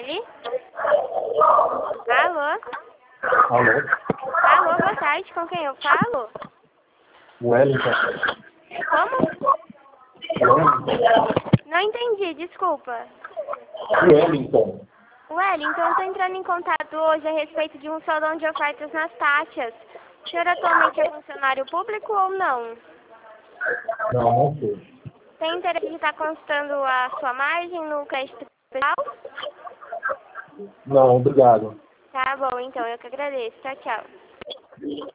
tarde. Alô? Alô? Alô, boa tarde. Com quem eu falo? Wellington. Como? Wellington. Não entendi, desculpa. Wellington. Wellington, eu estou entrando em contato hoje a respeito de um salão de ofertas nas taxas. O senhor atualmente é funcionário público ou não? Não sei. Tem interesse em estar consultando a sua margem no crédito pessoal? Não, obrigado. Tá bom, então, eu que agradeço. Tchau, tchau.